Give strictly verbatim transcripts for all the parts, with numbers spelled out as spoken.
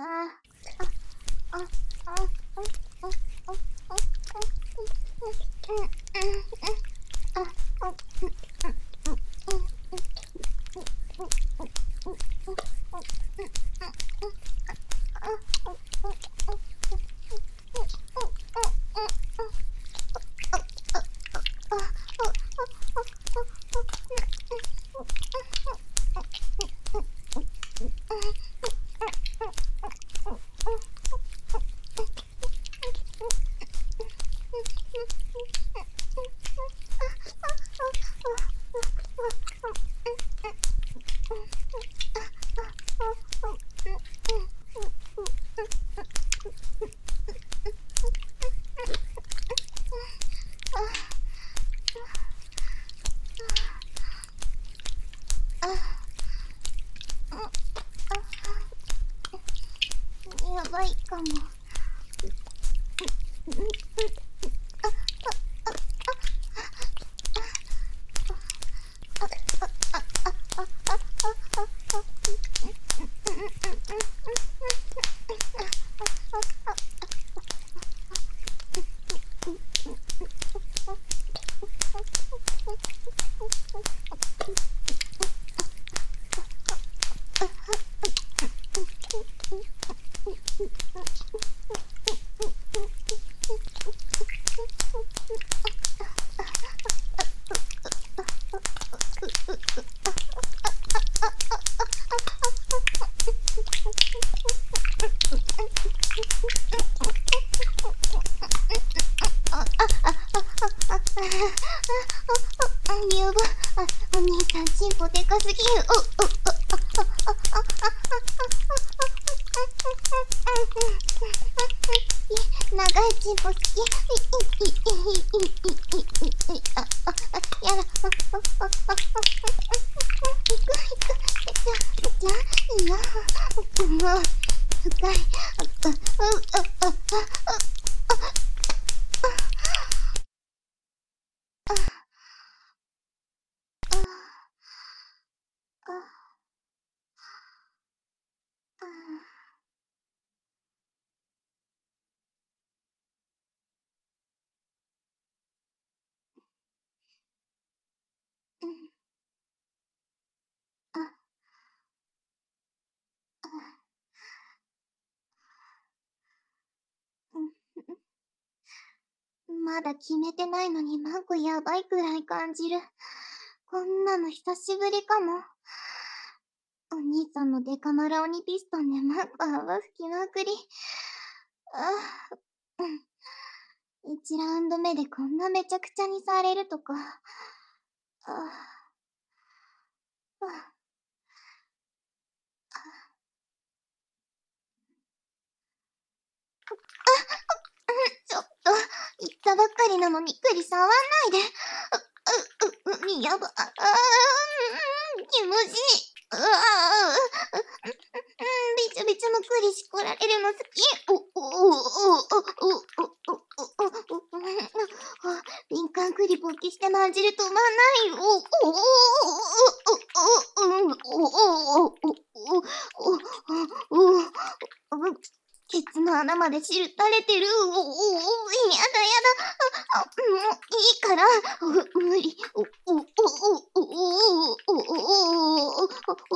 やばいかも。やば、あ、お兄さんチンポでかすぎる。お、お、お、長いチンポ好き。あ、あ、あ、やだ。じゃ、いや、もう、深い。あ、あ、あ、あ、まだ決めてないのにマンコやばいくらい感じる。こんなの久しぶりかも。お兄さんのデカマラ鬼ピストンでマンコ泡吹きまくり。ああ、うん。いちラウンド目でこんなめちゃくちゃにされるとか。ああ、あちょっと、言ったばっかりなのにクリ触んないで。う、う、う、やば、ああ、気持ちいい。うわあ、びちょびちょのクリしこられるの好き。お、お、お、お、お、お、お、敏感クリ勃起してまんじる止まんない。お、お、お、お、お、お、お、お、お、お、お、ケツの穴まで汁垂れてる。お、お、お、やだやだ。あ、もういいから。無理。お、お、お、お、お、お、お、お、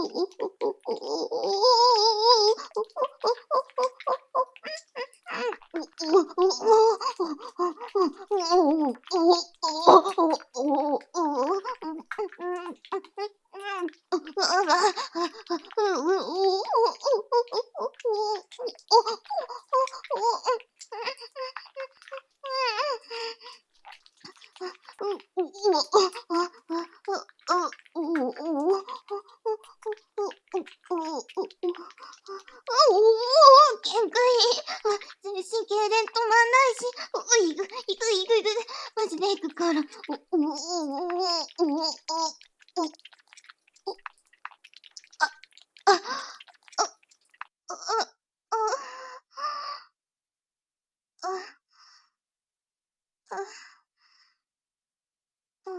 全身痙攣止まんないし、いく、いく、いく、いく、マジでいくから。お、お、お、お、お、お、お、あ、あ、あ、あ、あ、あ、あ、うん。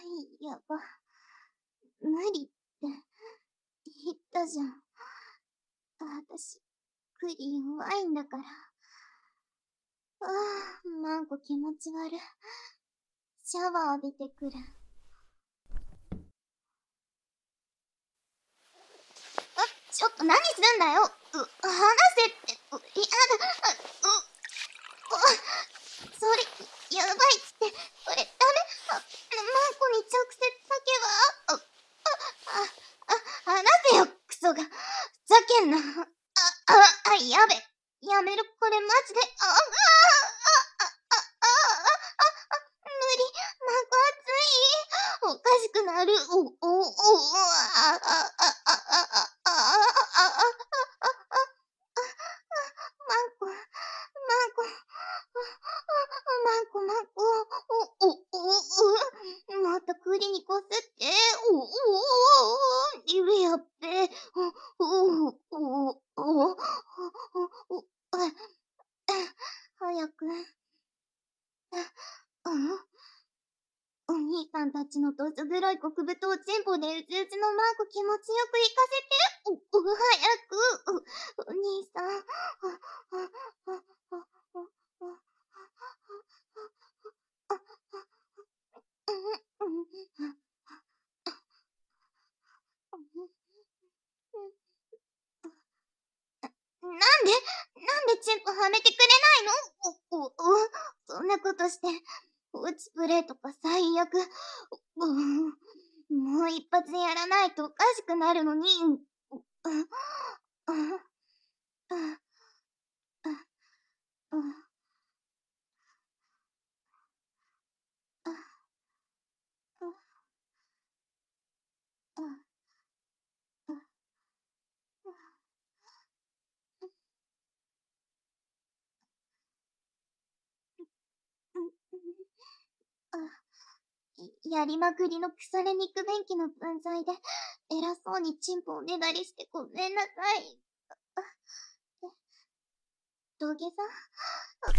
やば。無理って言ったじゃん。あたし、クリ弱いんだから。ああ、マンコ気持ち悪い。シャワー浴びてくる。あ、ちょっと何すんだよ。う、離せって。う、やだ。う、う、それ、やばいっつって、それ、ダメ。あ、マンコに直接叫ば。あ、あ、あ、離せよ、クソが。ふざけんな。あ、あ、あ、やべ。やめろ、これマジで。あ、あ、あ、あ、あ、あ、あ、あ、無理。マンコ熱い。おかしくなる。お、お、お、あ、あ、あ、あ、あ、あ、あ、あ、あ、あ、マンコ、マンコ、マンコ、マンコ、お、お、お、また栗にこすって、お、お、お、やっべ、お、お、お、お、お、お、早く、うん、お兄さんたちのどす黒い極太をチンポでうつうつのマーク気持ちよく行かせて。お、お、早く。お、お兄さん。あ、あ、あ、あ、あ、あ、なんでなんでチンポはめてくれないの？お、お、お、そんなことして、放置プレイとか最悪。お、もう一発やらないとおかしくなるのに。お、あ、あ、あ、あ、あ、あ、あ、あ、あ、あ、やりまくりの腐れ肉便器の分際で、偉そうにチンポをねだりしてごめんなさい。土下座あ、あ、あ、あ、あ、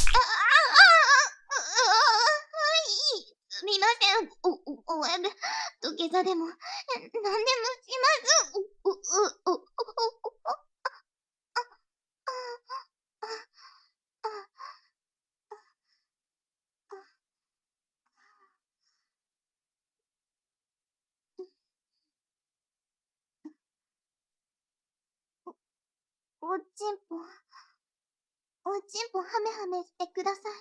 はい、すみません。お、お、お、あぶ、土下座でも、なんでもします。お、お、お、お、お、お、おちんぽ、おちんぽはめはめしてください。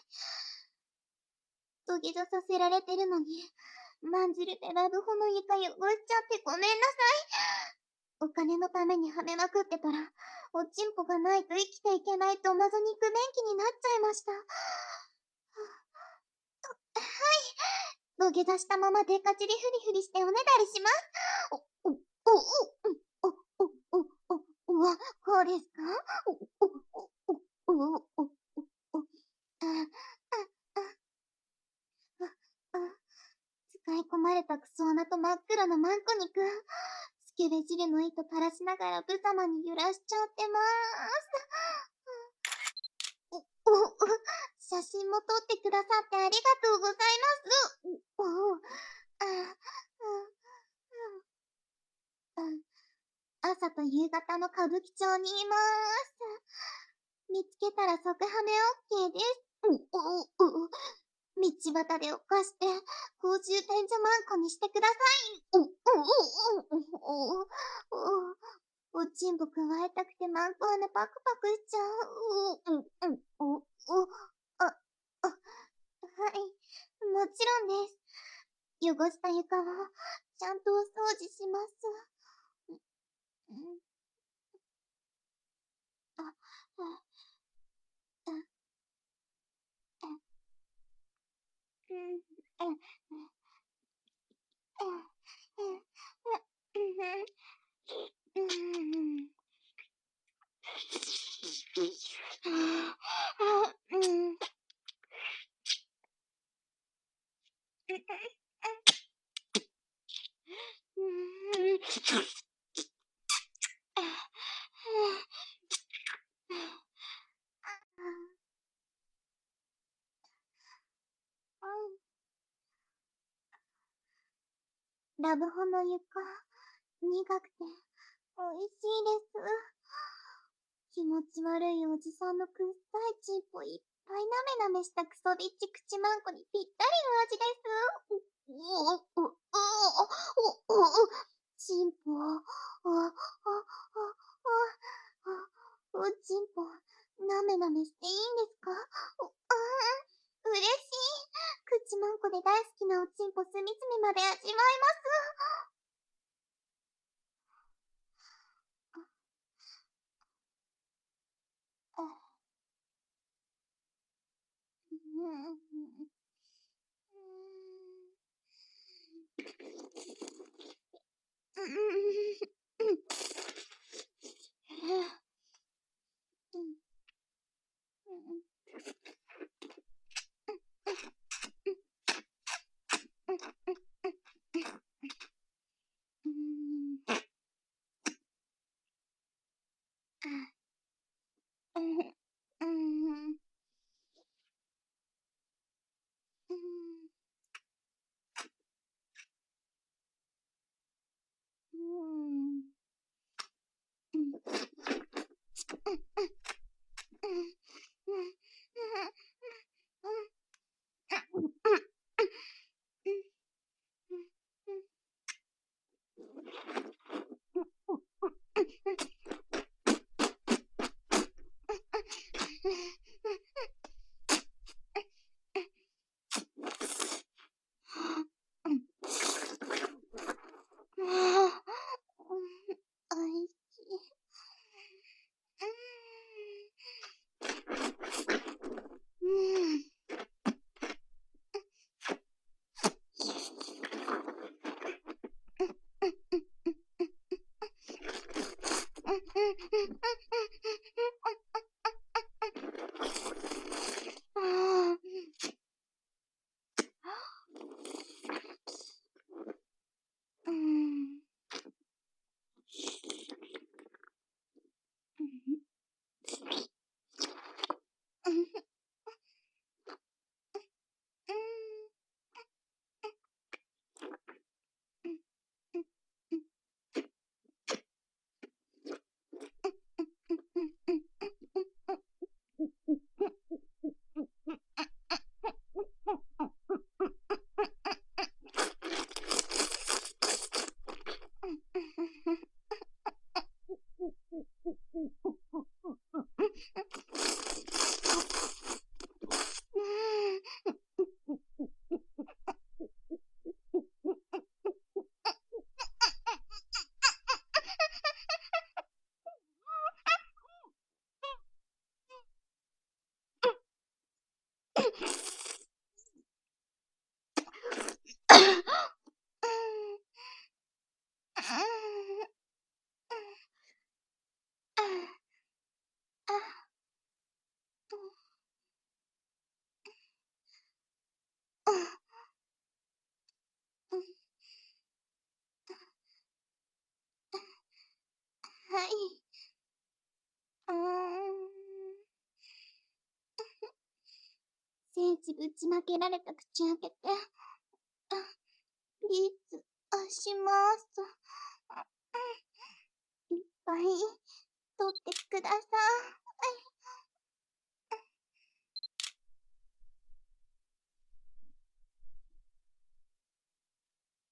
土下座させられてるのに、まんじるでラブホの床汚しちゃってごめんなさい。お金のためにはめまくってたら、おちんぽがないと生きていけないと謎肉便器になっちゃいました。はい。土下座したままデカチリフリフリしておねだりします。お、お、お、お、お、お、お、お、お、わ、こうですか？お、お、お、お、お、お、お、お、あ、あ、あ、あ、使い込まれたクソ穴と真っ黒なマンコ肉。スケベ汁の糸垂らしながらブサマに揺らしちゃってまーす。お、お、写真も撮ってくださってありがとうございます。お、お、あ、うん、うん、朝と夕方の歌舞伎町にいまーす。見つけたら即ハメ OK です。お、お、お、道端で犯して、公衆便所マンコにしてください。お、お、お、お、お、お、おちんぼくわえたくてマンコ穴パクパクしちゃう。お、お、お、お、あ、あ、はい。もちろんです。汚した床をちゃんとお掃除します。うん、あ、あ、あ、あ、うん、うん、うん、うん、うん、うん、 ラブホの床、苦くて、美味しいです。気持ち悪いおじさんのくっさいチンポいっぱいなめなめしたクソビッチ口マンコにぴったりの味です。お、お、お、お、お、お、チンポ、あ、あ、あ、あ、あ、おチンポ、なめなめしていいんですか？お、あー、嬉しい。口マンコで大好きなおチンポ隅々まで味わいます。うん。はい。うーん。聖地ぶちまけられた口開けて。プリーズ、あします。いっぱい取ってください。